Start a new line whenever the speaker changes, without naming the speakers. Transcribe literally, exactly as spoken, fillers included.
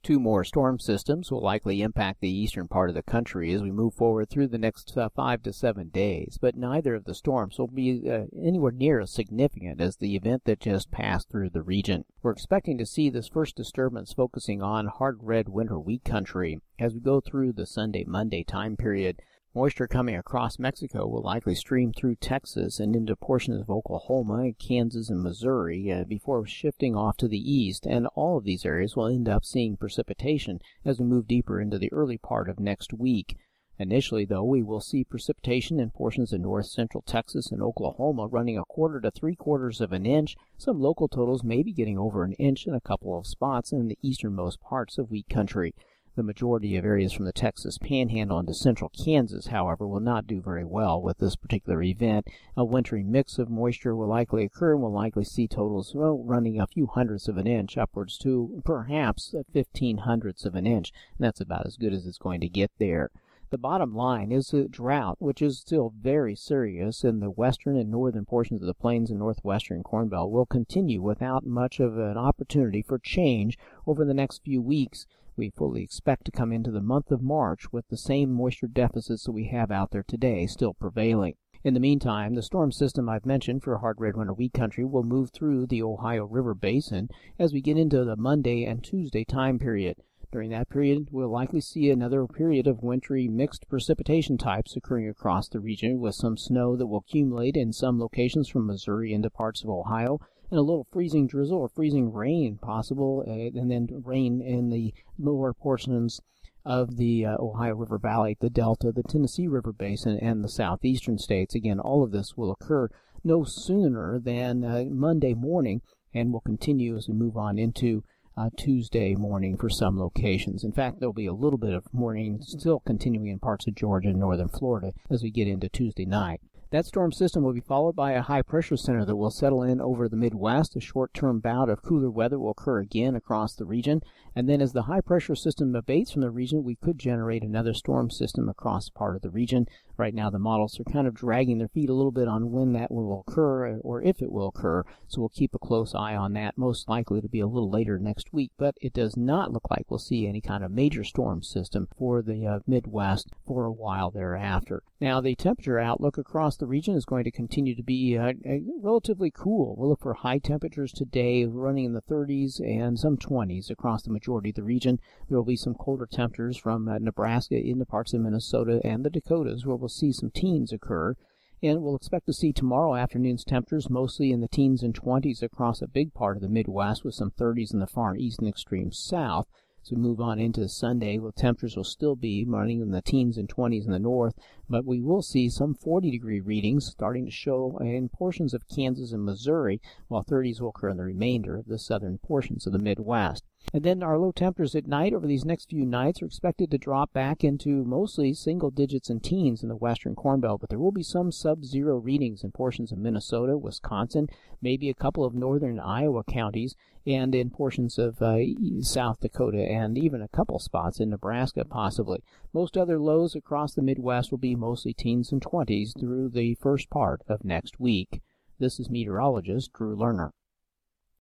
Two more storm systems will likely impact the eastern part of the country as we move forward through the next uh, five to seven days, but neither of the storms will be uh, anywhere near as significant as the event that just passed through the region. We're expecting to see this first disturbance focusing on hard red winter wheat country as we go through the Sunday-Monday time period. Moisture coming across Mexico will likely stream through Texas and into portions of Oklahoma, Kansas, and Missouri uh, before shifting off to the east, and all of these areas will end up seeing precipitation as we move deeper into the early part of next week. Initially, though, we will see precipitation in portions of north central Texas and Oklahoma running a quarter to three quarters of an inch. Some local totals may be getting over an inch in a couple of spots in the easternmost parts of wheat country. The majority of areas from the Texas Panhandle into central Kansas, however, will not do very well with this particular event. A wintry mix of moisture will likely occur and will likely see totals well, running a few hundredths of an inch upwards to perhaps fifteen hundredths of an inch. And that's about as good as it's going to get there. The bottom line is a drought, which is still very serious in the western and northern portions of the plains and northwestern Corn Belt, will continue without much of an opportunity for change over the next few weeks. We fully expect to come into the month of March with the same moisture deficits that we have out there today still prevailing. In the meantime, the storm system I've mentioned for hard red winter wheat country will move through the Ohio River Basin as we get into the Monday and Tuesday time period. During that period, we'll likely see another period of wintry mixed precipitation types occurring across the region, with some snow that will accumulate in some locations from Missouri into parts of Ohio, and a little freezing drizzle or freezing rain possible, uh, and then rain in the lower portions of the uh, Ohio River Valley, the Delta, the Tennessee River Basin, and the southeastern states. Again, all of this will occur no sooner than uh, Monday morning, and will continue as we move on into Uh, Tuesday morning for some locations. In fact, there'll be a little bit of morning still continuing in parts of Georgia and northern Florida as we get into Tuesday night. That storm system will be followed by a high-pressure center that will settle in over the Midwest. A short-term bout of cooler weather will occur again across the region. And then as the high-pressure system abates from the region, we could generate another storm system across part of the region. Right now, the models are kind of dragging their feet a little bit on when that will occur or if it will occur. So we'll keep a close eye on that. Most likely to be a little later next week. But it does not look like we'll see any kind of major storm system for the uh, Midwest for a while thereafter. Now, the temperature outlook across the region is going to continue to be uh, relatively cool. We'll look for high temperatures today running in the thirties and some twenties across the majority of the region. There will be some colder temperatures from uh, Nebraska into parts of Minnesota and the Dakotas, where we'll see some teens occur. And we'll expect to see tomorrow afternoon's temperatures mostly in the teens and twenties across a big part of the Midwest, with some thirties in the far east and extreme south. As we move on into Sunday, well, temperatures will still be running in the teens and twenties in the north, but we will see some forty degree readings starting to show in portions of Kansas and Missouri, while thirties will occur in the remainder of the southern portions of the Midwest. And then our low temperatures at night over these next few nights are expected to drop back into mostly single digits and teens in the western Corn Belt, but there will be some sub-zero readings in portions of Minnesota, Wisconsin, maybe a couple of northern Iowa counties, and in portions of uh, South Dakota, and even a couple spots in Nebraska possibly. Most other lows across the Midwest will be mostly teens and twenties through the first part of next week. This is meteorologist Drew Lerner.